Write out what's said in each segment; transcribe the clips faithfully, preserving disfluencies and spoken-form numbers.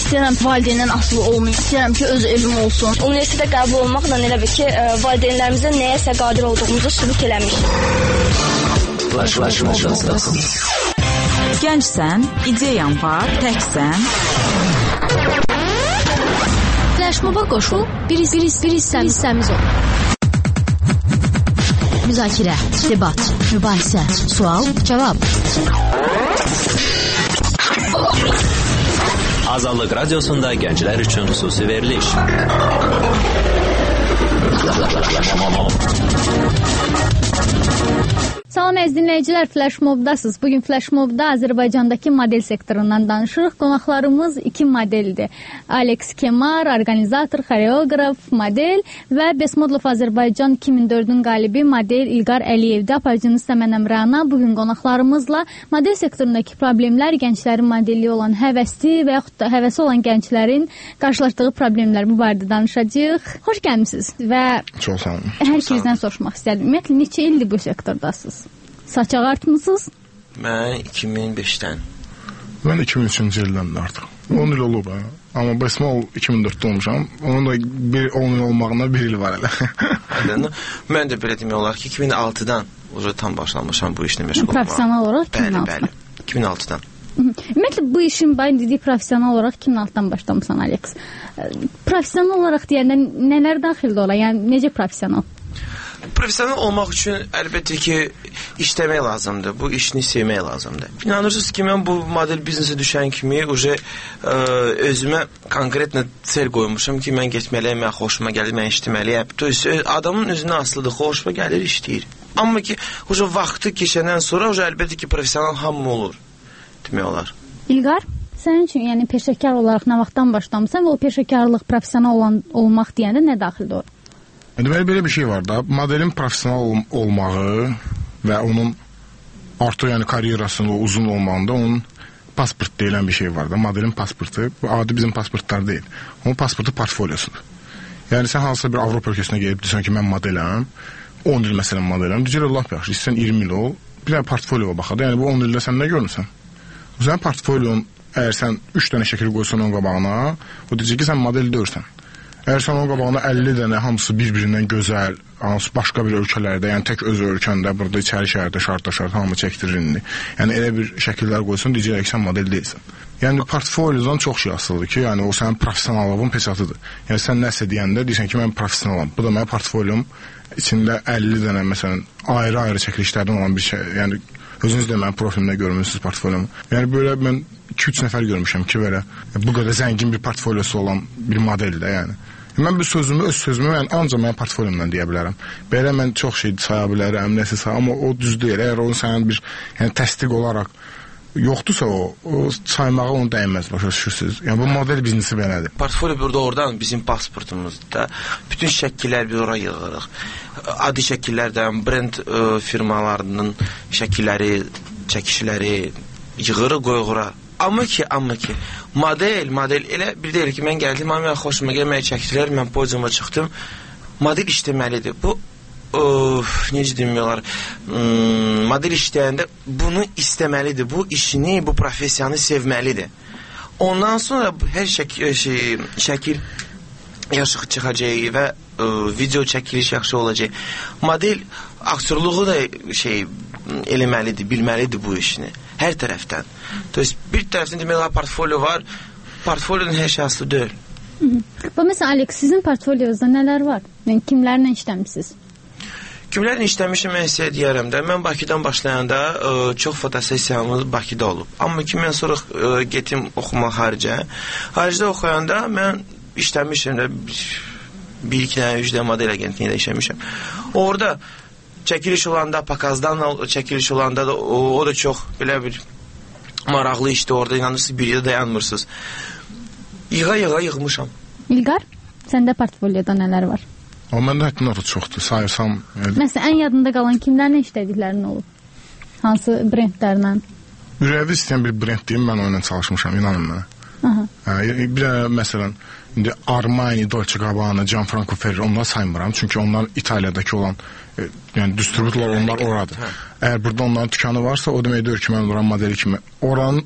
İstəyirəm valideyndən asılı olmayım. İstəyirəm ki, öz evim olsun. Universitetə qəbul olmaqla elə bir ki, valideynlərimizə nəyəsə qadir olduğumuzu sübut eləmişik. Flash, flash, flash, flash. Gəncsən, ideyan var, təksən. Flashmoba qoşul, bir hissəmiz ol. Müzakirə, debat, mübahisə, sual, cavab. Azadlıq Radiosunda gənclər üçün xüsusi veriliş. Salam əziz dinləyicilər, Flashmobdasınız. Bugün Flashmobda Azərbaycandakı model sektorundan danışırıq. Qonaqlarımız iki modeldir. Alex Kemar, organizator, xoreograf, model və Best Model of Azərbaycan iki min dördün qalibi model İlqar Əliyevdir. Aparıcınız da mənəm Rana. Bugün qonaqlarımızla model sektorundakı problemlər, gənclərin modelliyi olan həvəsi və yaxud da həvəsi olan gənclərin qarşılaşdığı problemlər bu barədə danışacağıq. Xoş gəlmisiniz və çox sağ olun. Hər ikizdən soruşmaq istədim. Ümumiyyətlə neçə ildir bu sektordasınız? Saç ağartmısınız? Mən iki min beşdən. Mən iki min üçüncü ildən də artıq. on il olub. Amma Besmal iki min dörddə olmuşam. Onun da bir on il olmağına bir il var hələ. Mən də belə demək olar ki, iki min altıdan uzun tam başlamışam bu işlə məşğul olmağa. Professional olaraq iki min altıdan. Bəli, bəli. iki min altıdan. Ümumiyyətlə bu işin bayın dediyi professional olaraq iki min altıdan başlamısan, Alex. Professional olaraq deyəndə nələr daxildə ola? Yəni necə professional? Professional olmaq üçün əlbəttə ki, işləmək lazımdır. Bu işini sevmək lazımdır. İnanırsınız ki, mən bu model biznesə düşən kimi uje özümə konkretlə cel qoymuşam ki, mən getməliyəm, mən xoşuma gəlir, mən işləməliyəm. Adamın özünə asılıdır, xoşuma gəlir, işləyir. Amma ki, uje vaxtı keçəndən sonra uje əlbəttə ki, professional hamı olur. Demək olar. İlqar, sənin üçün yəni peşəkar olaraq nə vaxtdan başlamısan və o peşəkarlıq professional olan, olmaq deyəndə nə daxildə olur? Deməli, belə bir şey var da, modelin professional ol olmağı və onun artıq yəni karyerasının uzun olmağında onun pasport deyilən bir şey var da, modelin pasportu, bu adi bizim pasportlar deyil. Onun pasportu portfolyosudur. Yəni sən hansısa bir Avropa ölkəsinə gəlib desən ki, mən modeləm, on il məsələn modeləm, deyəcək lap yaxşı, istəyirsən iyirmi il ol, bir dənə portfolyoya baxadı, yəni bu on ildə sən nə görmüsən? Sənin portfolyon, əgər sən üç dənə şəkil qoysan onun qabağına, o deyəcək ki, sən model deyirsən. Əgər sən onun qabağına əlli dənə hamısı bir-birindən gözəl, hamısı başqa bir ölkələrdə, yəni tək öz ölkəndə, burada içəri şəhərdə, şartda şart hamı çəkdirir indi. Yəni elə bir şəkillər qoysan, deyəcək ki, sən model deyilsən. Yəni portfolyodan çox şey asılıdır ki, yəni o sənin professionallığın peşatıdır. Yəni sən nəsə deyəndə deyirsən ki, mən professionalam. Bu da mənim portfolyom içində əlli dənə məsələn ayrı-ayrı çəkilişlərdən olan bir şey, yəni özünüz də mənim profilimdə görmüsünüz portfolyomu. Yəni belə mən iki üç nəfər görmüşəm ki, belə bu qədər zəngin bir portfolyosu olan bir modeldə, yəni. Mən bu sözümü, öz sözümü mən ancaq mənim portfolyomdan deyə bilərəm. Belə mən çox şey saya bilərəm, nəsə saya, amma o düz deyil. Əgər onun sənin bir yəni, təsdiq olaraq yoxdursa o, o saymağa onu dəyməz, başa düşürsünüz. Yəni bu model biznesi belədir. Portfolyo burada oradan bizim pasportumuzda bütün şəkillər bir ora yığırıq. Adi şəkillərdən brend ə, firmalarının şəkilləri, çəkişləri yığırıq, qoyuğura. Amma ki, amma ki, model, model elə bir deyil ki, mən gəldim, mən xoşuma gəlməyə çəkdilər, mən podiuma çıxdım, model işləməlidir. Bu, of, necə demək olar, hmm, model işləyəndə bunu istəməlidir, bu işini, bu profesiyanı sevməlidir. Ondan sonra hər şək şey, şəkil yaxşı çıxacaq və ə, video çəkiliş yaxşı olacaq. Model aktyorluğu da şey eləməlidir, bilməlidir bu işini. Hər tərəfdən. Bir tərəfdən demək olar portfolyo var, portfolyonun hər şey aslı deyil. Və məsələn, Alex, sizin portfolyonuzda nələr var? Yəni, kimlərlə işləmişsiniz? Kimlərlə işləmişim, mən sizə deyərəm də. Mən Bakıdan başlayanda ə, çox fotosessiyamız Bakıda olub. Amma ki, mən sonra ə, getim oxumaq xaricə. Xaricdə oxuyanda mən işləmişim də bir, iki dənə, üç dənə model agentliğində işləmişim. Orada çəkiliş olanda, pakazdan çəkiliş olanda da o, o da çox belə bir maraqlı işdir. Orada inanırsınız, bir yerdə dayanmırsınız. Yığa-yığa yığmışam. İlqar, səndə portfolyoda nələr var? O, məndə hətta notu çoxdur, sayırsam. Yəni... Məsələn, ən yadında qalan kimlərlə işlədiklərin olub? Hansı brendlərlə? Ürəvi istəyən bir brend deyim, mən onunla çalışmışam, inanın mənə. Hə, bir də məsələn, indi Armani, Dolce Gabbana, Gianfranco Ferrari onlar saymıram. Çünki onlar İtaliyadakı olan e, yəni distributorlar onlar oradır. Əgər burada onların dükanı varsa, o demək deyir ki, mən oranın modeli kimi oranın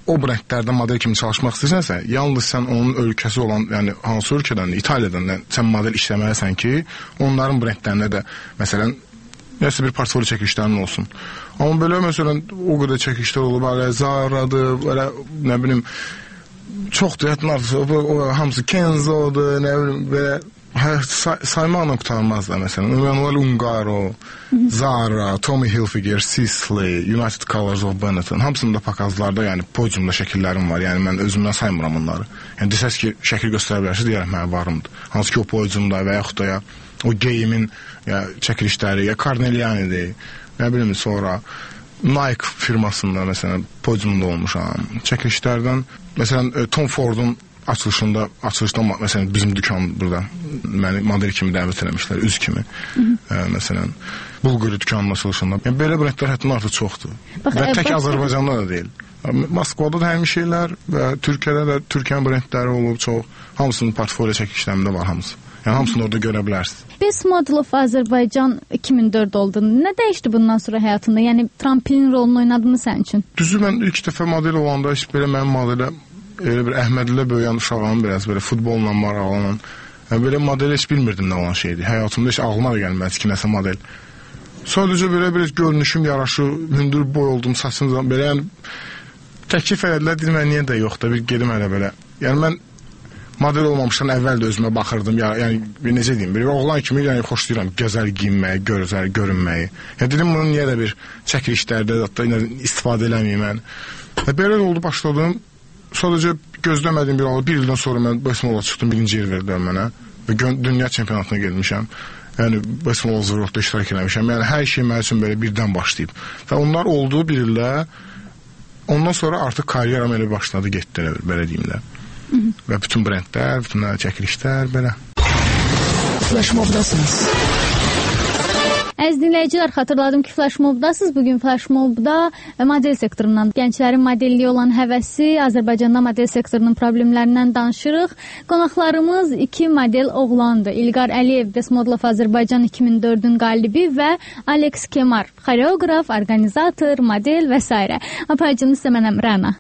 o brendlərdə model kimi çalışmaq istəyirsənsə, yalnız sən onun ölkəsi olan, yəni hansı ölkədən, İtaliyadan sən model işləməlisən ki, onların brendlərində də məsələn nəsə bir portfolyo çəkilişlərin olsun. Amma belə məsələn o qədər çəkilişlər olub, belə Zara'dır, belə nə bilim çoxdur, hətta hamısı Kenzo'dur, nə bilim belə say saymaqla qurtarmazlar məsələn. Manuel Ungaro, Zara, Tommy Hilfiger, Sisley, United Colors of Benetton hamısında pakazlarda, yəni podiumda şəkillərim var. Yəni mən özümdən saymıram onları. Yəni desəz ki, şəkil göstərə bilərsiniz, deyərəm mənim varımdır. Hansı ki o podiumda və yaxud da ya o geyimin ya çəkilişləri, ya Carneliani'dir. Nə bilim sonra Nike firmasında məsələn podiumda olmuşam. Çəkilişlərdən məsələn Tom Ford'un açılışında, açılışdan məsələn bizim dükan burada məni model kimi dəvət eləmişlər, üz kimi. Ə, məsələn Bulgari dükanının açılışında. Yəni belə brendlər həddindən artıq çoxdur. Bax, və tək Azərbaycanda da deyil. Moskvada da həmin şeylər və Türkiyədə də Türkiyənin brendləri olub çox. Hamısının portfolyo çəkilişlərində var hamısı. Yəni hamısını orada görə bilərsiniz. Best Model of Azərbaycan iki min dörd oldu. Nə dəyişdi bundan sonra həyatında? Yəni tramplin rolunu oynadı mı sənin üçün? Düzü mən ilk dəfə model olanda heç belə mənim modelə elə bir Əhmədilə böyüyan uşağım, biraz belə futbolla maraqlanan. Yəni belə model heç bilmirdim nə olan şeydir. Həyatımda heç ağlıma da gəlmədi ki, nəsə model. Sadəcə belə bir görünüşüm yaraşı, hündür boy oldum, saçım belə yəni təklif elədilər, dedim mən niyə də yox da bir gedim elə belə. Yəni mən model olmamışdan əvvəl də özümə baxırdım. Ya, yəni necə deyim, bir oğlan kimi yəni xoşlayıram gözəl geyinməyi, gözəl görünməyi. Yəni dedim bunu niyə də bir çəkilişlərdə hətta istifadə eləməyim mən. Və belə oldu, başladım. Sadəcə gözləmədiyim bir halda bir ildən sonra mən Basmola çıxdım, birinci yer verdilər mənə və dünya çempionatına gelmişəm. Yəni Basmola zırhda iştirak eləmişəm. Yəni hər şey mənim üçün belə birdən başlayıb. Və onlar oldu bir ildə. Ondan sonra artıq karyeram elə başladı, getdi elə belə deyim də. Və bütün brendlər, bütün çəkilişlər belə. Flash Mob'dasınız. Əziz dinləyicilər, xatırladım ki, Flash Mob'dasınız. Bugün Flash Mob'da model sektorundan, gənclərin modelliyə olan həvəsi, Azərbaycanda model sektorunun problemlərindən danışırıq. Qonaqlarımız iki model oğlandır. İlqar Əliyev, Best Model of Azərbaycan iki min dördün qalibi və Alex Kemar, xoreograf, organizator, model və s. Apaycınız isə mənəm Rəna.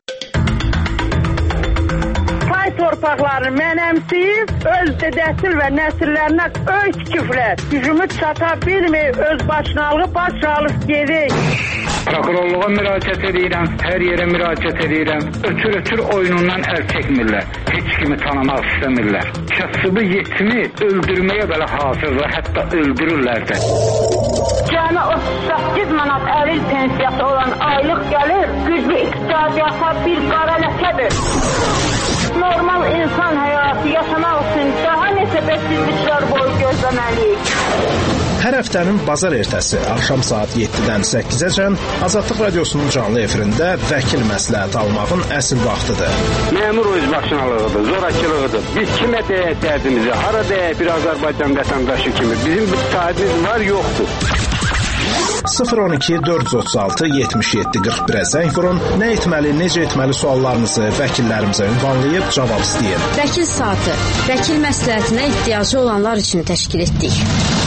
Torpaqları mənəmsiyib, öz dedəsil və nəsillərinə öz küfrət. Gücümü çata bilmir, öz başınalığı baş alıb gedir. Prokurorluğa müraciət edirəm, hər yerə müraciət edirəm. Ötür-ötür oyunundan əl çəkmirlər. Heç kimi tanımaq istəmirlər. Kasıbı yetimi öldürməyə belə hazırlar, hətta öldürürlər də. Cəmi otuz səkkiz manat əril pensiyası olan aylıq gəlir, güclü iqtisadiyyata bir qara ləkədir. Normal insan həyatı yaşamaq üçün daha neçə bəsizliklər boyu gözləməliyik. Hər həftənin bazar ertəsi axşam saat yeddidən səkkizəcən Azadlıq Radiosunun canlı efirində vəkil məsləhət almağın əsl vaxtıdır. Məmur özbaşınalığıdır, zorakılığıdır. Biz kimə deyək dərdimizi, hara deyək bir Azərbaycan vətəndaşı kimi. Bizim bir sahibimiz var, yoxdur. sıfır on iki dörd yüz otuz altı yetmiş yeddi qırx birə zəng vurun. Nə etməli, necə etməli suallarınızı vəkillərimizə ünvanlayıb cavab istəyin. Vəkil saatı, vəkil məsləhətinə ehtiyacı olanlar üçün təşkil etdik.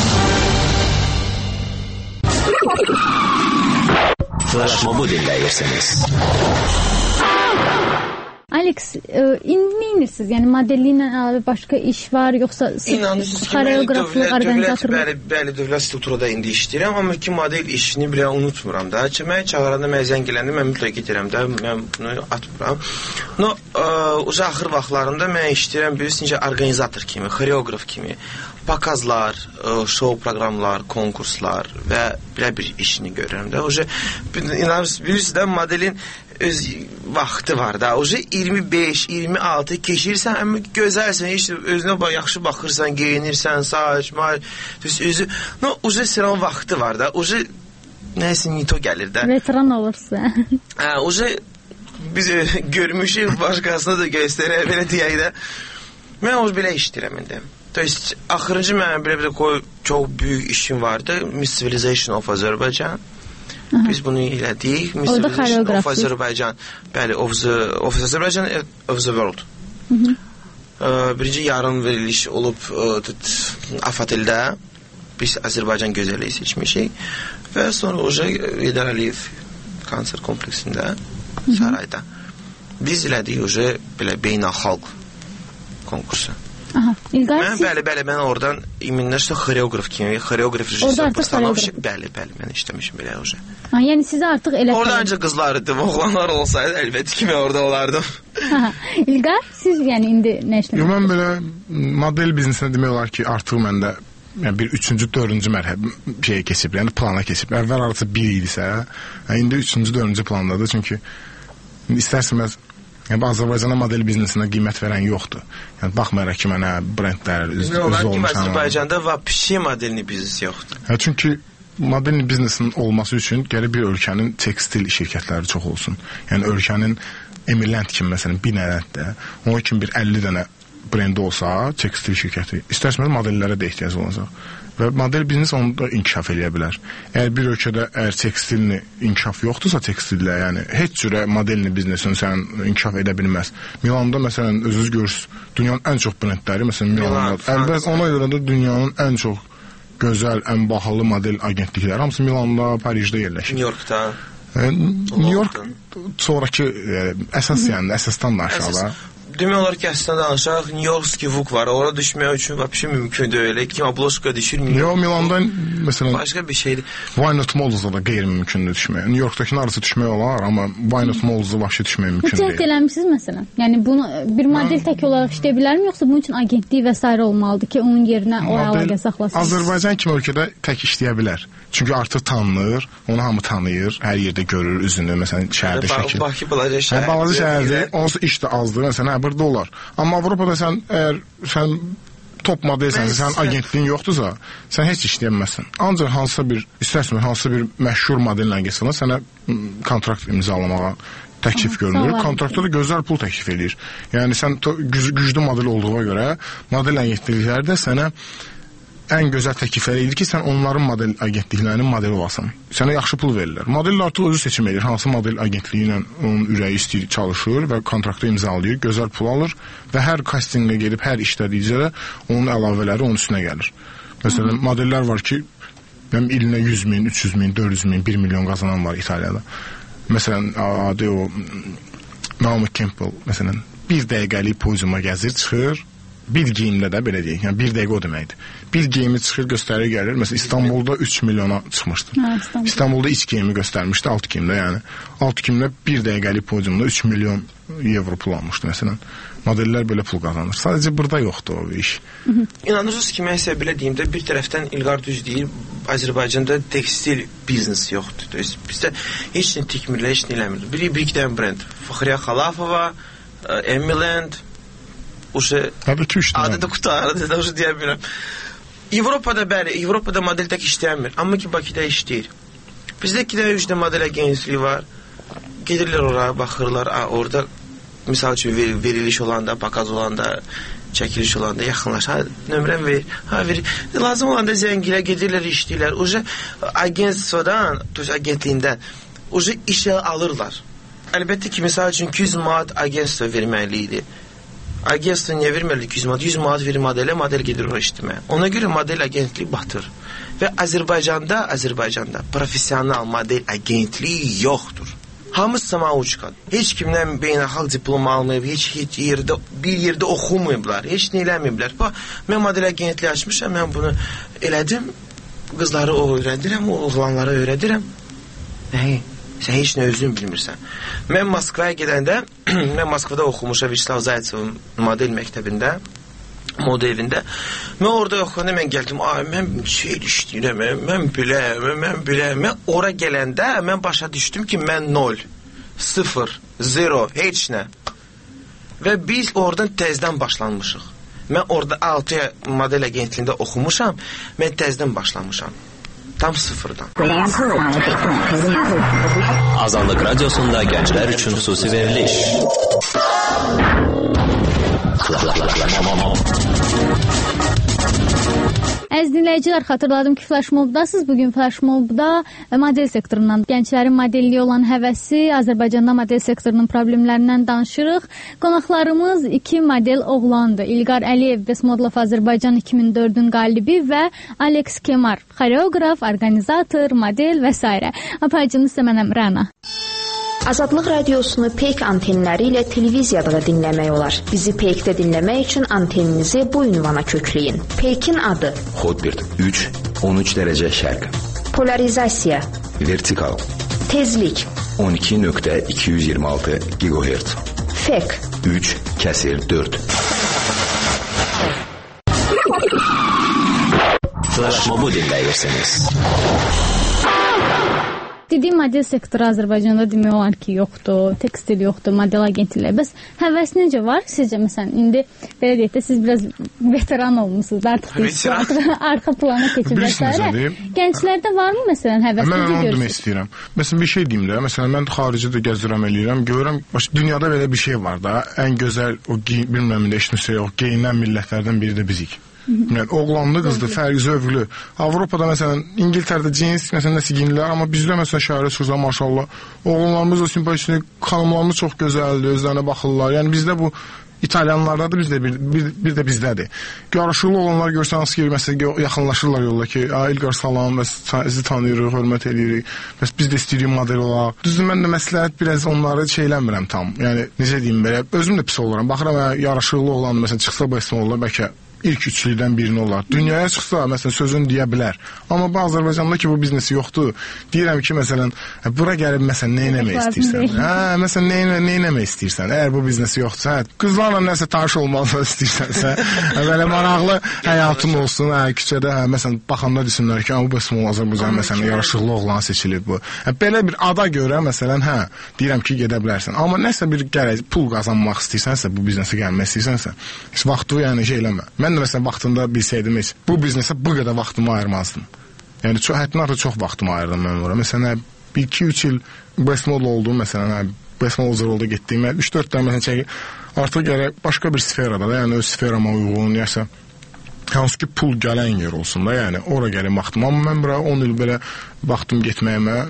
Flash Mob'u dinləyirsiniz. Alex, indi neyinirsiniz? Yəni modelliklə əlavə başqa iş var, yoxsa xoreograflıq, organizatorluq? Bəli, bəli, dövlət strukturada indi işləyirəm, amma ki model işini belə unutmuram da. Mən çağıranda mən zəng gələndə mən mütləq gedirəm də, mən bunu atmıram. No, uzaq axır vaxtlarında mən işləyirəm bilirsiniz, organizator kimi, xoreograf kimi. Pakazlar, show proqramlar, konkurslar və belə bir işini görürəm də. Oje bilirsiniz də modelin öz vaxtı var da. Oje iyirmi beş iyirmi altı keçirsən, amma gözəlsən, heç özünə yaxşı baxırsan, geyinirsən, saç, mal, özü. No, oje sənin vaxtı var da. Oje nəsə nito gəlir də. Veteran olursan. Hə, oje biz görmüşük, başqasına da göstərək, belə deyək də. Mən oje belə işləyirəm indi. Təbii, axırıncı mənim belə bir çox böyük işim vardı. Miss Civilization of Azərbaycan. Biz bunu elədik. Miss Civilization of Azərbaycan. Bəli, of the, of the Azərbaycan, of the world. Birinci yarım veriliş olub Afatildə. Biz Azərbaycan gözəlliyi seçmişik. Və sonra oca İlqar Əliyev konser kompleksində, sarayda. Biz elədik uje belə beynəlxalq konkursu. Aha, İlqar mən, siz... Bəli, bəli, mən oradan iminləşdə xoreoqraf kimi, xoreoqraf rejissor postanovşi, bəli, bəli, mən işləmişim belə uje. Ha, yəni sizə artıq elə... Orada ancaq qızlar idi, oğlanlar olsaydı, əlbəttə ki, mən orada olardım. Aha, İlqar, siz yəni indi nə işləmişsiniz? Yo, mən belə model biznesinə demək olar ki, artıq məndə yəni bir üçüncü, dördüncü mərhələ şeyə keçib, yəni plana keçib. Əvvəl arası bir idisə, indi üçüncü, dördüncü plandadır, çünki istərsiniz, yəni Azərbaycana model biznesinə qiymət verən yoxdur. Yəni baxmayaraq ki, mənə brendlər üz, üzü olmuşam. Ki, Azərbaycanda vəbşi modelini biznes yoxdur. Hə, çünki model biznesinin olması üçün gərək bir ölkənin tekstil şirkətləri çox olsun. Yəni ölkənin Emirland kimi məsələn Binələrdə, onun kimi bir əlli dənə brendi olsa, tekstil şirkəti, istərsiniz modellərə də ehtiyac olacaq. Və model biznes onu da inkişaf eləyə bilər. Əgər bir ölkədə əgər tekstilini inkişaf yoxdursa tekstillə, yəni heç cürə modelini biznesin sən inkişaf edə bilməz. Milanda məsələn özünüz görürsünüz, dünyanın ən çox brendləri məsələn Milanda. Əlbəttə ona görə də dünyanın ən çox gözəl, ən bahalı model agentlikləri hamısı Milanda, Parisdə yerləşir. New Yorkda. New York sonrakı əsas yəni əsasdan da aşağıda. Demək olar ki, əslində danışaq, New Yorkski vuk var. Orada düşmək üçün vəbşi mümkün deyil. Kim abloşka düşür? Yo, Milanda məsələn başqa bir şeydir. Why Not Malls'da da qeyri-mümkündür düşmək. New Yorkdakının arası düşmək olar, amma Why Not Malls'da vəbşi düşmək mümkün deyil. Cəhd eləmişsiniz məsələn? Yəni bunu bir model tək olaraq işləyə bilərmi, yoxsa bunun üçün agentlik və s. olmalıdır ki, onun yerinə o əlaqə saxlasın? Azərbaycan kimi ölkədə tək işləyə bilər. Çünki artıq tanınır, onu hamı tanıyır, hər yerdə görür üzünü, məsələn şəhərdə şəkil. Bakı balaca şəhər. Balaca şəhərdir, onsuz iş də azdır, məsələn, hə burada olar. Amma Avropada sən əgər sən top modelsən, sən agentliyin yoxdursa, sən heç işləyəməzsən. Ancaq hansısa bir istərsən hansısa bir məşhur modellə getsən, sənə kontrakt imzalamağa təklif görünür. Kontraktda da gözəl pul təklif edir. Yəni sən güc güclü model olduğuna görə model agentlikləri də sənə ən gözəl təklifləri edir ki, sən onların model agentliklərinin modeli olasan. Sənə yaxşı pul verirlər. Model artıq özü seçim edir. Hansı model agentliyi ilə onun ürəyi istəyir, çalışır və kontraktı imzalayır, gözəl pul alır və hər kastinqə gedib, hər işlədikcə də onun əlavələri onun üstünə gəlir. Məsələn, modellər var ki, mənim ilinə yüz min, üç yüz min, dörd yüz min, bir milyon qazanan var İtaliyada. Məsələn, adı o Naomi Campbell, məsələn, bir dəqiqəlik podiuma gəzir, çıxır, bir geyimdə də belə deyək, yəni bir dəqiqə o deməkdir. Bir geyimi çıxır, göstərir, gəlir. Məsələn, İstanbulda üç milyona çıxmışdı. Hə, İstanbul. İstanbulda iç geyimi göstərmişdi, alt geyimdə, yəni. Alt geyimdə bir dəqiqəlik podiumda üç milyon evro pul almışdı, məsələn. Modellər belə pul qazanır. Sadəcə burada yoxdur o iş. İnanırsınız ki, mən sizə belə deyim də, bir tərəfdən İlqar düz deyir, Azərbaycanda tekstil biznes yoxdur. Bizdə heç nə tikmirlər, heç nə eləmirlər. Bir, bir iki dənə brend. Fəxriyə Xalafova, Emirland, uşa adı da qutardı da uşa deyə bilmirəm. Avropada bəli, Avropada model tək işləyəmir, amma ki Bakıda işləyir. Bizdə iki dənə üç dənə model agentliyi var. Gedirlər oraya, baxırlar, orada misal üçün ver, veriliş olanda, pakaz olanda, çəkiliş olanda yaxınlaşır. Nömrəm ver, ha ver. Lazım olanda zəngilə gedirlər, işləyirlər. Uşa agentliyindən, tuz agentliyindən uşa işə alırlar. Əlbəttə ki, misal üçün iki yüz manat agentliyə verməli idi. Agentliyə niyə verməli iki yüz manat? yüz manat verir modelə, model gedir oraya işləməyə. Ona görə model agentliyi batır. Və Azərbaycanda, Azərbaycanda professional model agentliyi yoxdur. Hamısı samauçkadır. Heç kimdən beynəlxalq diploma almayıb, heç, heç yerdə, bir yerdə oxumayıblar, heç nə eləməyiblər. Bax, mən model agentliyi açmışam, mən bunu elədim, qızları o öyrədirəm, o oğlanları öyrədirəm. Nəyi? Sən heç nə özün bilmirsən. Mən Moskvaya gedəndə, mən Moskvada oxumuşam Vislav Zaytsevin model məktəbində, moda evində. Mən orada oxuyanda mən gəldim, ay, mən şey işləyirəm, mən biləm, mən biləm. Mən ora gələndə mən başa düşdüm ki, mən nol, sıfır, zero, heç nə. Və biz oradan təzdən başlanmışıq. Mən orada altı model agentliyində oxumuşam, mən təzdən başlamışam. Tam sıfırdan. Azadlıq Radiosunda gənclər üçün xüsusi veriliş. Əziz dinləyicilər, xatırladım ki, Flash Mob'dasınız. Bugün Flash Mob'da model sektorundan, gənclərin modelliyi olan həvəsi, Azərbaycanda model sektorunun problemlərindən danışırıq. Qonaqlarımız iki model oğlandır. İlqar Əliyev, Best Model of Azərbaycan iki min dördün qalibi və Alex Kemar, xoreograf, organizator, model və s. Apaycınız isə mənəm Rəna. Azadlıq radiosunu Peyk antenləri ilə televiziyada da dinləmək olar. Bizi Peykdə dinləmək üçün anteninizi bu ünvana kökləyin. Peykin adı: Hotbird üç on üç dərəcə şərq. Polarizasiya: Vertikal. Tezlik: on iki nöqtə iki yüz iyirmi altı gigahertz. Fek: üç kəsir dörd. Flash Mobu dinləyirsiniz. Dediyim model sektoru Azərbaycanda demək olar ki, yoxdur, tekstil yoxdur, model agentlikləri. Bəs həvəs necə var? Sizcə, məsələn, indi belə deyək də, siz biraz veteran olmuşsunuz, artıq deyil, arxa plana keçibləsələ. Gənclərdə varmı, məsələn, həvəs necə görürsünüz? Mən onu demək istəyirəm. Məsələn, bir şey deyim də, məsələn, mən xaricdə gəzdirəm eləyirəm, görürəm, dünyada belə bir şey var da, ən gözəl, o bilməm, eşitmişsə yox, geyinən millətlərdən biri də bizik. Yəni, oğlanlı qızdır, fərqi zövqlü. Avropada məsələn, İngiltərədə cins, məsələn, nəsə giyinirlər, amma bizdə məsələn şəhərə çıxırsa, maşallah, oğlanlarımız o simpatik, xanımlarımız çox gözəldir, özlərinə baxırlar. Yəni, bizdə bu İtalyanlardadır, biz də bir, bir, bir də bizdədir. Yaraşıqlı olanlar görsəniz ki, məsələn, yaxınlaşırlar yolda ki, İlqar salam, bəs sizi tanıyırıq, hörmət edirik, bəs biz də istəyirik model olaq. Düzdür, mən də məsləhət biraz onları şeyləmirəm tam. Yəni, necə deyim belə, özüm də pis oluram. Baxıram, yaraşıqlı olan, məsələn, çıxsa bu əsmə olur, bəlkə ilk üçlüdən birini olar. Dünyaya çıxsa, məsələn, sözünü deyə bilər. Amma bu Azərbaycanda ki, bu biznesi yoxdur. Deyirəm ki, məsələn, bura gəlib, məsələn, nə eləmək istəyirsən? Hə, məsələn, nə, nə eləmək istəyirsən? Əgər bu biznesi yoxdursa, hə, qızlarla nəsə tanış olmalı istəyirsənsə, belə maraqlı həyatın olsun, hə, küçədə, hə, məsələn, baxanda desinlər ki, bu bəsmə Azərbaycan, məsələn, yaraşıqlı oğlan seçilib bu. Hə, belə bir ada görə, məsələn, hə, deyirəm ki, gedə bilərsən. Amma nəsə bir gərək, pul qazanmaq istəyirsənsə, bu biznesi gəlmək istəyirsənsə, heç vaxtı, yəni, şey eləmə. Mən də məsələn vaxtında bilsəydim heç bu biznesə bu qədər vaxtımı ayırmazdım. Yəni çox həddindən artıq çox vaxtımı ayırdım mən ora. Məsələn bir iki üç il best model oldum, məsələn best model oldu getdiyim üç dörd dənə məsələn çəki artıq gərək başqa bir sferada da, yəni öz sferama uyğun, yəni hansı ki pul gələn yer olsun da, yəni ora gəlim vaxtım. Amma mən bura on il belə vaxtım getməyimə,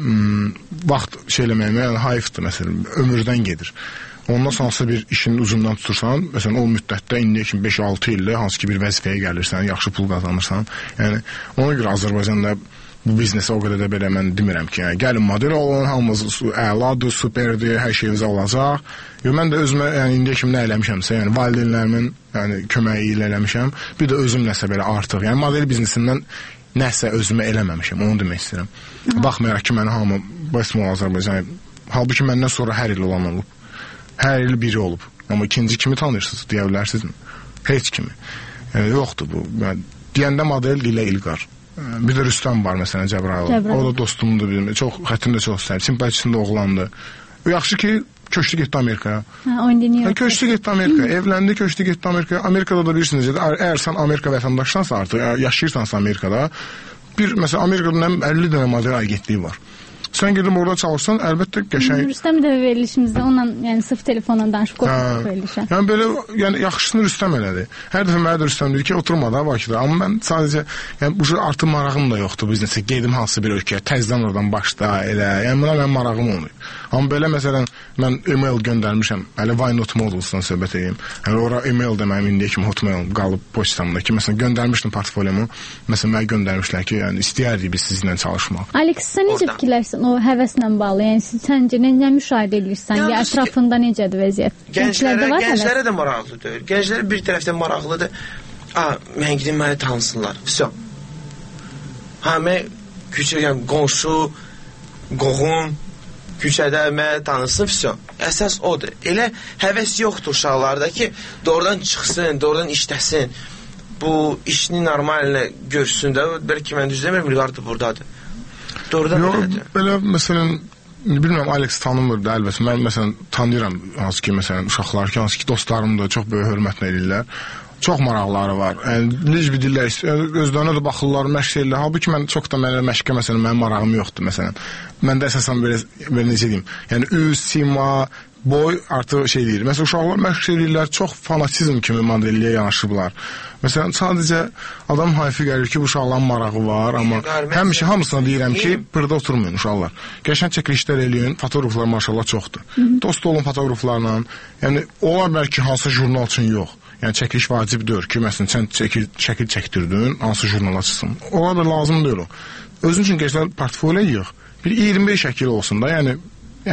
vaxt şey eləməyimə, yəni hayıfdır məsələn, ömürdən gedir. Ondan sonrası bir işin ucundan tutursan, məsələn, o müddətdə indiyə kimi beş altı ildə hansı ki bir vəzifəyə gəlirsən, yaxşı pul qazanırsan, yəni ona görə Azərbaycanda bu biznesi o qədər də belə mən demirəm ki, yəni gəlin model olun, hamımız əladır, superdir, hər şeyimizə olacaq. Yo, mən də özümə, yəni indiyə kimi nə eləmişəmsə, yəni valideynlərimin yəni, köməyi ilə eləmişəm, bir də özüm nəsə belə artıq, yəni model biznesindən nəsə özümə eləməmişəm, onu demək istəyirəm. Baxmayaraq ki, mənə hamı bəsmə Azərbaycan, halbuki məndən sonra hər il olan olub. Hər il biri olub. Amma ikinci kimi tanıyırsınız, deyə bilərsinizmi? Heç kimi. Yəni, yoxdur bu. Yəni, deyəndə model ilə İlqar. Bir də Rüstəm var, məsələn, Cəbrayıl. O da dostumdur, çox, xətrimdə çox səhib. Simpatisində oğlandı. Yaxşı ki, köçdü getdi Amerikaya. Hə, oyun dinliyor. Köçdü getdi Amerikaya. Evləndi, köçdü getdi Amerikaya. Amerikada da bilirsiniz, əgər sən Amerika vətəndaşsansa artıq, yaşayırsansa Amerikada, bir, məsələn, Amerikada əlli dənə model agentliyi var. Sən gedib orada çalışsan, əlbəttə qəşəng. Rüstəm də verilişimizdə onunla, yəni sırf telefonla danışıb qoyub verilişə. Yəni belə, yəni yaxşısını Rüstəm elədi. Hər dəfə mənə də Rüstəm dedi ki, oturma da Bakıda. Amma mən sadəcə, yəni bu artıq marağım da yoxdur biznesə. Gedim hansı bir ölkəyə, təzədən oradan başda elə. Yəni buna mənim marağım olmuyor. Amma belə məsələn, mən e-mail göndərmişəm. Hələ Why Not Models'dan söhbət edeyim. Yəni ora e-mail də mənim indiyə kimi Hotmail qalıb poçtamda ki, məsələn göndərmişdim portfolyomu. Məsələn mənə göndərmişlər ki, yəni istəyərdik biz sizinlə çalışmaq. Alex, sən necə fikirləşirsən o həvəslə bağlı? Yəni səncə nə, nə müşahidə edirsən? Ya ətrafında necədir vəziyyət? Gənclərə, gənclərə də maraqlı deyil. Gənclərə bir tərəfdən maraqlıdır. A, mən gedim məni tanısınlar. Vəsə. Ha, mən küçə, yəni qonşu, qohum küçədə mənə tanısın, vəsə. Əsas odur. Elə həvəs yoxdur uşaqlarda ki, doğrudan çıxsın, doğrudan işləsin. Bu işini normalinə görsün də, bəlkə mən düz demirəm, İlqar da buradadır. Doğrudan belədir. Belə, məsələn, bilmirəm, Alex tanımırdı, əlbəttə. Mən, məsələn, tanıyıram, hansı ki, məsələn, uşaqlar ki, hansı ki, dostlarım da çox böyük hörmətlə edirlər. Çox maraqları var. Yəni, necə bilirlər, özlərinə də baxırlar, məşq edirlər. Halbuki mən çox da mənə məşqə, məsələn, mənim marağım yoxdur, məsələn. Məndə əsasən belə, belə necə deyim, yəni, üz, sima, boy artıq şey deyir. Məsələn, uşaqlar məşq edirlər, çox fanatizm kimi modelliyə yanaşıblar. Məsələn, sadəcə adam hayfi gəlir ki, bu uşaqların marağı var, amma həmişə hamısına deyirəm ki, burada oturmayın uşaqlar. Qəşəng çəkilişlər eləyin, fotoğraflar maşallah çoxdur. Dost olun fotoğraflarla. Yəni, olar bəlkə hansı jurnal üçün yox. Yəni, çəkiliş vacibdir ki, məsələn, sən çəkil, çəkil çəkdirdin, hansı jurnala çıxsın. Olar da lazım deyil o. Özün üçün gəzlər portfolyo yığ. Bir iyirmi beş şəkil olsun da, yəni, yəni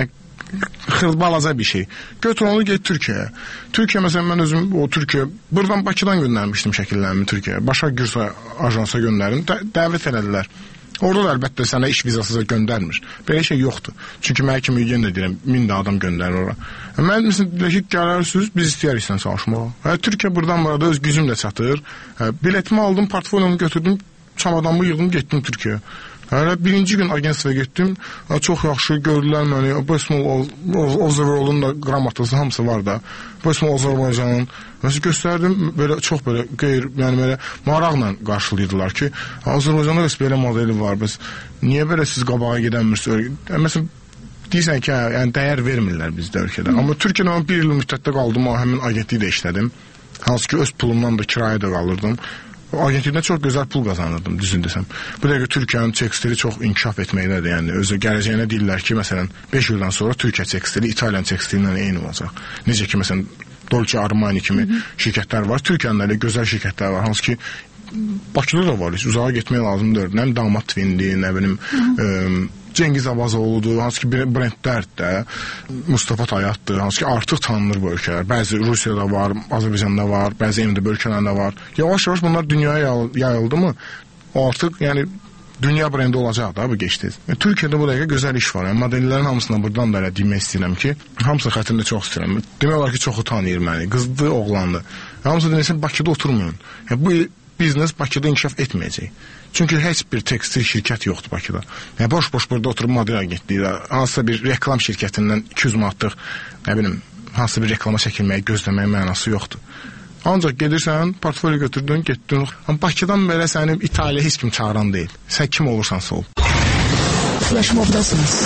xırd-balaca bir şey. Götür onu get Türkiyəyə. Türkiyə məsələn mən özüm o Türkiyə buradan Bakıdan göndərmişdim şəkillərimi Türkiyəyə. Başqa Gürsa ajansa göndərdim. Də dəvət elədilər. Orada da əlbəttə sənə iş vizası göndərmir. Belə şey yoxdur. Çünki mən kimi yenə deyirəm, min də adam göndərir ora. Mən məsələn deyək ki, gələrsiniz, biz istəyirik sən çalışmağa. Hə, Türkiyə buradan burada öz gücüm də çatır. Hə, biletimi aldım, portfolyomu götürdüm, çamadanımı yığdım, getdim Türkiyəyə. Hələ birinci gün agentsiyaya getdim, çox yaxşı gördülər məni, Bosmol Ozerolun da qramatası hamısı var da, Bosmol Azərbaycanın, məsələn göstərdim, belə çox belə qeyr, yəni belə maraqla qarşılayırdılar ki, Azərbaycanda bəs belə modeli var, bəs niyə belə siz qabağa gedəmirsiniz? Məsələn, deyirsən ki, yəni dəyər vermirlər bizdə ölkədə, amma Türkiyədə mən bir il müddətdə qaldım, həmin agentlikdə işlədim, hansı ki öz pulumdan da kirayə də qalırdım. Agentlikdən çox gözəl pul qazanırdım, düzün desəm. Bu dəqiqə Türkiyənin tekstili çox inkişaf etməkdədir, yəni özü gələcəyinə deyirlər ki, məsələn, beş ildən sonra Türkiyə tekstili İtalyan tekstili ilə eyni olacaq. Necə ki, məsələn, Dolce Armani kimi Hı -hı. şirkətlər var, Türkiyənin elə gözəl şirkətlər var, hansı ki, Bakıda da var, heç uzağa getmək lazım deyil. Nə Damat Tvindi, nə bilim, ə, Cengiz Abazoğlu'dur, hansı ki brendlər də, Mustafa Tayat'dır, hansı ki artıq tanınır bu ölkələr. Bəzi Rusiyada var, Azərbaycanda var, bəzi M D B ölkələrində var. Yavaş-yavaş bunlar dünyaya yayıldı mı? O artıq, yəni dünya brendi olacaq da bu geçdi. Türkiyədə bu dəqiqə gözəl iş var. Yəni modellərin hamısına buradan da elə demək istəyirəm ki, hamısı xətrində çox istəyirəm. Demək olar ki, çoxu tanıyır məni. Qızdı, oğlandı. Hamısı deməsə Bakıda oturmayın. Yəni bu biznes Bakıda inkişaf etməyəcək. Çünki heç bir tekstil şirkət yoxdur Bakıda. Yəni boş-boş burada oturub model agentliyi, hansısa bir reklam şirkətindən iki yüz manatlıq, nə bilim, hansısa bir reklama çəkilməyə gözləməyə mənası yoxdur. Ancaq gedirsən, portfolyo götürdün, getdin. Amma Bakıdan belə səni İtaliya heç kim çağıran deyil. Sən kim olursansa ol. Flash Mob'dasınız.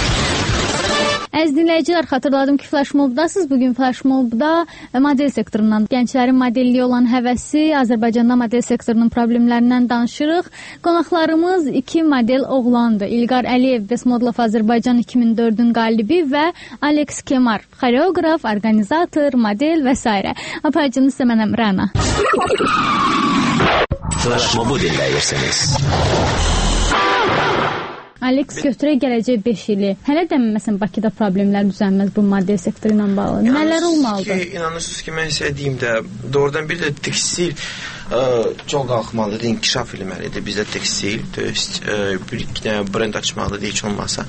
Əziz dinləyicilər, xatırladım ki, Flash Mob'dasınız. Bugün Flash Mob'da model sektorundan, gənclərin modelliyə olan həvəsi, Azərbaycanda model sektorunun problemlərindən danışırıq. Qonaqlarımız iki model oğlandır. İlqar Əliyev, Best Model of Azərbaycan iki min dördün qalibi və Alex Kemar, xoreograf, organizator, model və s. Aparıcınız isə mənəm Rəna. Flash Mob'u dinləyirsiniz. Alex götürək gələcək beş ili. Hələ də məsələn Bakıda problemlər düzəlməz bu model sektoru ilə bağlı. Nələr olmalıdır? Ki, inanırsınız ki, mən istədiyim də doğrudan bir də tekstil ə, çox qalxmalıdır, inkişaf eləməlidir bizdə tekstil. Ə, bir iki brend açmalıdır heç olmasa.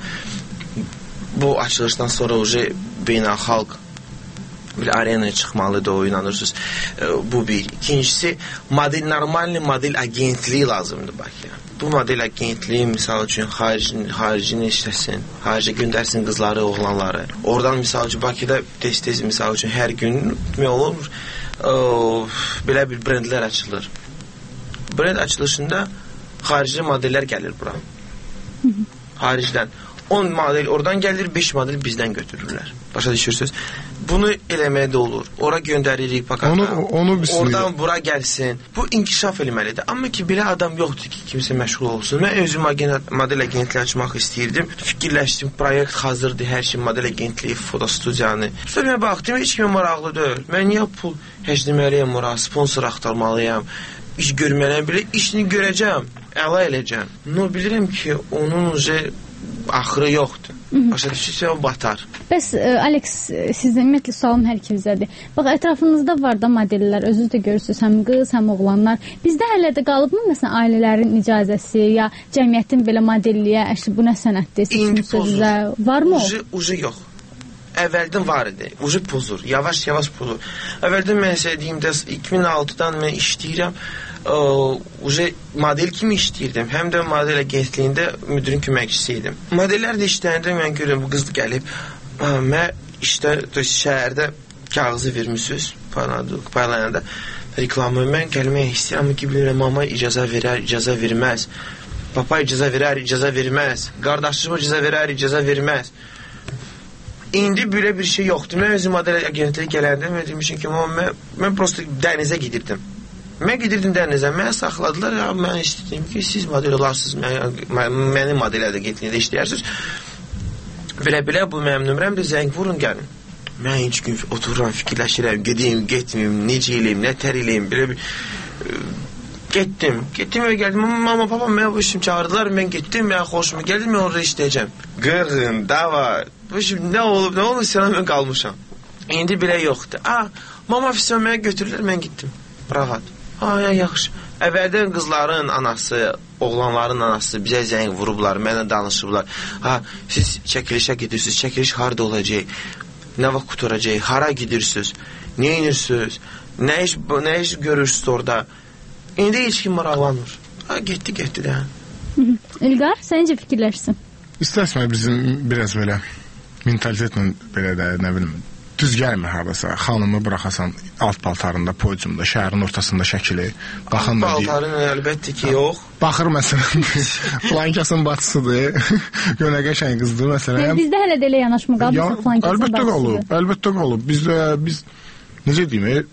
Bu açılışdan sonra uje beynəlxalq bir arenaya çıxmalıdır, o inanırsınız. Ə, bu bir. İkincisi, model, normal model agentliyi lazımdır Bakıya. Bu model agentliyi misal üçün xarici, xaricini işləsin, xaricə göndərsin qızları, oğlanları. Oradan misal üçün Bakıda tez-tez misal üçün hər gün nə olur? O, belə bir brendlər açılır. Brend açılışında xarici modellər gəlir bura. Xaricdən. on model oradan gəlir, beş model bizdən götürürlər. Başa düşürsünüz? Bunu eləməyə də olur. Ora göndəririk pakata. Onu, onu oradan bura gəlsin. Bu inkişaf eləməlidir. Amma ki, belə adam yoxdur ki, kimsə məşğul olsun. Mən özüm model agentliyi açmaq istəyirdim. Fikirləşdim, proyekt hazırdır, hər şey, model agentliyi, fotostudiyanı. Sonra mən baxdım, heç kimə maraqlı deyil. Mən niyə pul həşləməliyəm ora, sponsor axtarmalıyam, iş görməliyəm, belə işini görəcəm, əla eləcəm. No, bilirəm ki, onun uca axırı yoxdur. Başa düşürsə o batar. Bəs Alex, sizdən ümumiyyətlə sualım hər ikinizdədir. Bax, ətrafınızda var da modellər, özünüz də görürsünüz, həm qız, həm oğlanlar. Bizdə hələ də qalıbmı məsələn ailələrin icazəsi ya cəmiyyətin belə modelliyə, əşi bu nə sənətdir, sizə varmı o? Ucu, ucu yox. Əvvəldən var idi. Ucu pozur. Yavaş-yavaş pozur. Əvvəldən mən istədiyimdə iki min altıdan mən işləyirəm. Ucu model kimi işləyirdim. Həm də model agentliyində müdürün köməkçisi idim. Modellər də işləyəndə mən görürəm, bu qız gəlib. Mən işdə, şəhərdə kağızı vermişsiniz, paylayanda reklamı. Mən gəlməyə istəyirəm ki, bilirəm, mama icazə verər, icazə verməz. Papa icazə verər, icazə verməz. Qardaşım icazə verər, icazə verməz. İndi belə bir şey yoxdur. Mən özüm model agentliyə gələndə mən demişim ki, mən, mən prosto dənizə gedirdim. Mən gedirdim dənizə, mənə saxladılar, ya, mən istəyirdim ki, siz model olarsınız, mən, mənim model agentliyində işləyirsiniz. Belə-belə bu mənim nömrəmdir, zəng vurun, gəlin. Mən heç gün otururam, fikirləşirəm, gedeyim, getməyim, necə eləyim, nətər eləyim, belə bir... Getdim, getdim və gəldim, mama, papa, mənə bu işim çağırdılar, mən getdim, mən xoşuma gəldim, mən orada işləyəcəm. Qırğın, dava, Şimdi nə olub, nə olub, sən mən qalmışam. İndi belə yoxdur. Ah, mama fisyon mənə götürürlər, mən getdim. Rahat. Ha, ya, yaxşı. Əvvəldən qızların anası, oğlanların anası bizə zəng vurublar, mənə danışıblar. Ha, siz çəkilişə gedirsiniz, çəkiliş harada olacaq? Nə vaxt qutaracaq? Hara gidirsiniz? Nə inirsiniz? Nə iş, nə iş görürsünüz orada? İndi heç kim maraqlanmır. Ha, getdi, getdi də. İlqar, sən necə fikirləşsin? İstəsmə bizim biraz belə mentalitetlə belə də, nə bilim, düz gəlmir haradasa. Xanımı buraxasan alt paltarında, podiumda, şəhərin ortasında şəkili. Alt paltarın əlbəttə ki, yox. Baxır məsələn, flankasın bacısıdır, gönə qəşəng qızdır məsələn. Bizdə hələ də elə yanaşma qalmışsa flankasın bacısıdır. Əlbəttə olub, əlbəttə olub. Bizdə, biz, necə deyim,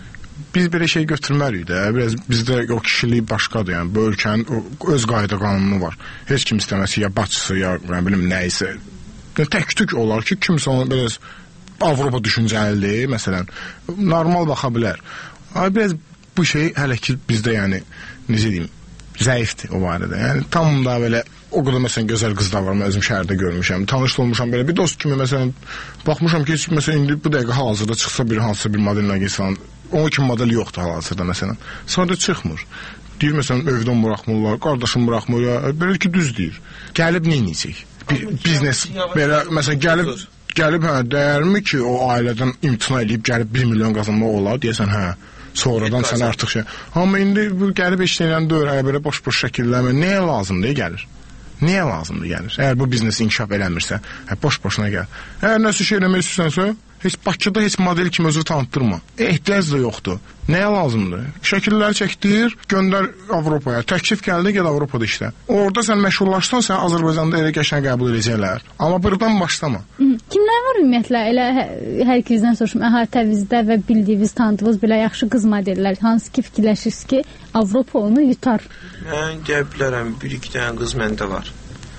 biz belə şey götürməliyik də. Biraz bizdə o kişilik başqadır, yəni bu ölkənin öz qayda qanunu var. Heç kim istəməsi ya bacısı, ya nə bilim nəyisə. Tək-tük olar ki, kimsə onu biraz Avropa düşüncəlidir, məsələn, normal baxa bilər. Amma biraz bu şey hələ ki bizdə, yəni, necə deyim, zəifdir o barədə. Yəni, tam da belə, o qədər məsələn gözəl qızlar var, mən özüm şəhərdə görmüşəm, tanış olmuşam belə, bir dost kimi məsələn, baxmışam ki, məsələn, indi bu dəqiqə hal-hazırda çıxsa bir hansısa bir modelinə geçsən, onun kimi model yoxdur hal-hazırda məsələn. Sonra da çıxmır. Deyir, məsələn, evdən buraxmırlar, qardaşım buraxmır, ya, belə ki, düz deyir. Gəlib nə inəcək? Biznes, belə, məsələn, gəlib, gəlib, hə, dəyərmi ki, o ailədən imtina edib, gəlib bir milyon qazanmaq olar, deyəsən, hə, sonradan sən artıq şey. Amma indi bu gəlib işləyən dövr, hə, belə boş-boş şəkilləmə, nəyə lazımdır, gəlir? Nəyə lazımdır, gəlir? Əgər bu biznes inkişaf eləmirsə, hə, boş-boşuna gəlir. Əgər nəsə şey eləmək istəsənsə, heç Bakıda heç model kimi özü tanıtdırma. Ehtiyac da yoxdur. Nəyə lazımdır? Şəkilləri çəkdir, göndər Avropaya. Təklif gəldi, gəl Avropada işlə. Orada sən məşhurlaşsan, sən Azərbaycanda elə qəşəng qəbul edəcəklər. Amma buradan başlama. Kimlər var ümumiyyətlə? Elə hər ikizdən soruşum, əhatəvizdə və bildiyiniz, tanıdığınız belə yaxşı qız modellər, hansı ki fikirləşirsiniz ki, Avropa onu yutar? Mən deyə bilərəm, bir-iki dənə qız məndə var.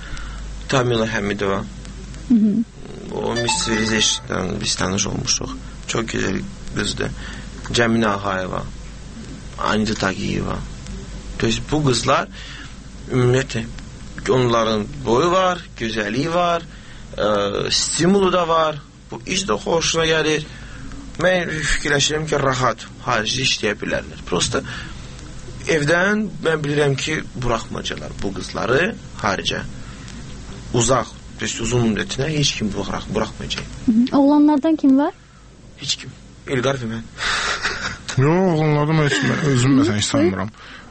Tamila Həmidova. O Miss Civilization-dan biz tanış olmuşuq. Çox gözəl qızdır. Cəmina Ağayeva, Anita Tagiyeva. Bu qızlar ümumiyyətlə onların boyu var, gözəlliyi var, ə, stimulu da var. Bu iş də xoşuna gəlir. Mən fikirləşirəm ki, rahat xaricdə işləyə bilərlər. Prosta evdən mən bilirəm ki, buraxmayacaqlar bu qızları xaricə. Uzaq, uzun müddətinə heç kim buraxmayacaq. Oğlanlardan kim var? Heç kim. İlqar və mən. Yox, oğlanlardan mən özüm məsələn heç sanmıram.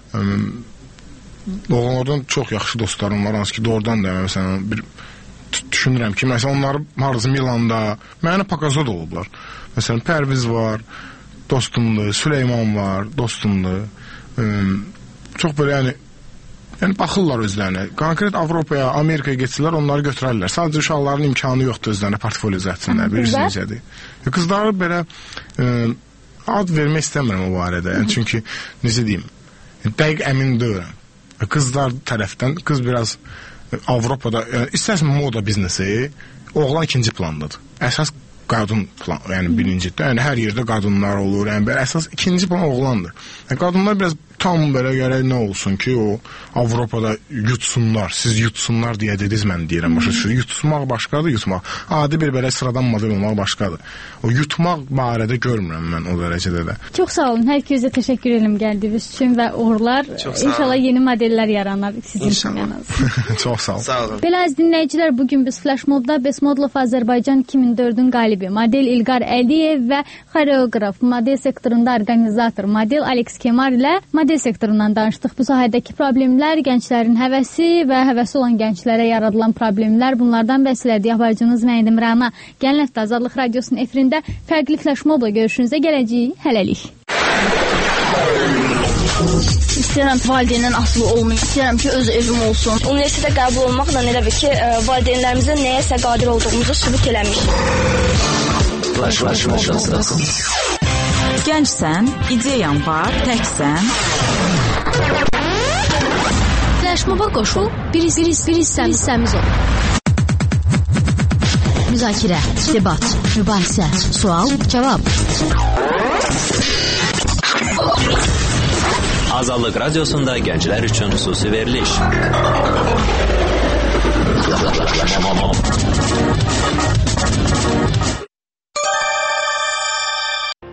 Oğlanlardan çox yaxşı dostlarım var, hansı ki, doğrudan da məsələn bir düşünürəm ki, məsələn onları harızı Milanda, mənə pakazda da olublar. Məsələn Pərviz var, dostumdur, Süleyman var, dostumdur. Çox belə yəni Yəni, baxırlar özlərinə. Konkret Avropaya, Amerikaya geçsələr, onları götürərlər. Sadəcə uşaqların imkanı yoxdur özlərinə portfolio zətsinlər. Bilirsiniz necədir? Qızları belə e, ad vermək istəmirəm o barədə. Yəni, çünki, necə deyim, dəqiq əmin deyirəm. Qızlar tərəfdən, qız biraz Avropada, yəni, istəsən moda biznesi, oğlan ikinci plandadır. Əsas qadın plan, yəni birincidir. Yəni, hər yerdə qadınlar olur. Yəni, əsas ikinci plan oğlandır. Yəni, qadınlar biraz tam belə gərək nə olsun ki, o Avropada yutsunlar, siz yutsunlar deyə dediniz, mən deyirəm. Başa düşür, yutmaq başqadır, yutmaq. Adi bir belə sıradan model olmaq başqadır. O yutmaq barədə görmürəm mən o dərəcədə də. Çox sağ olun, hər ikizə təşəkkür edirəm gəldiyiniz üçün və uğurlar. İnşallah yeni modellər yaranar sizin üçün yanınız. Çox sağ olun. Sağ olun. Belə əziz dinləyicilər, bugün biz Flash Mobda Best Model of Azərbaycan iki min dördün qalibi model İlqar Əliyev və xoreograf, model sektorunda organizator model Alex Kemar ilə model sektorundan danışdıq. Bu sahədəki problemlər, gənclərin həvəsi və həvəsi olan gənclərə yaradılan problemlər, bunlardan bəhs elədik. Abacınız mən idim Rəna. Gəlin həftə Azadlıq Radiosunun efirində fərqli Flash Mobla görüşünüzə gələcəyik. Hələlik. İstəyirəm valideyndən asılı olmayım. İstəyirəm ki, öz evim olsun. Universitetə qəbul olmaqla elə bir ki, valideynlərimizə nəyəsə qadir olduğumuzu sübut eləmişik. Flash Flash Flash. Gəncsən, ideyan var, təksən. Flashmoba qoşul, bir his, bir hissəmiz ol. Müzakirə, debat, mübahisə, sual, cavab. Azadlıq Radiosunda gənclər üçün xüsusi veriliş. Flash mob.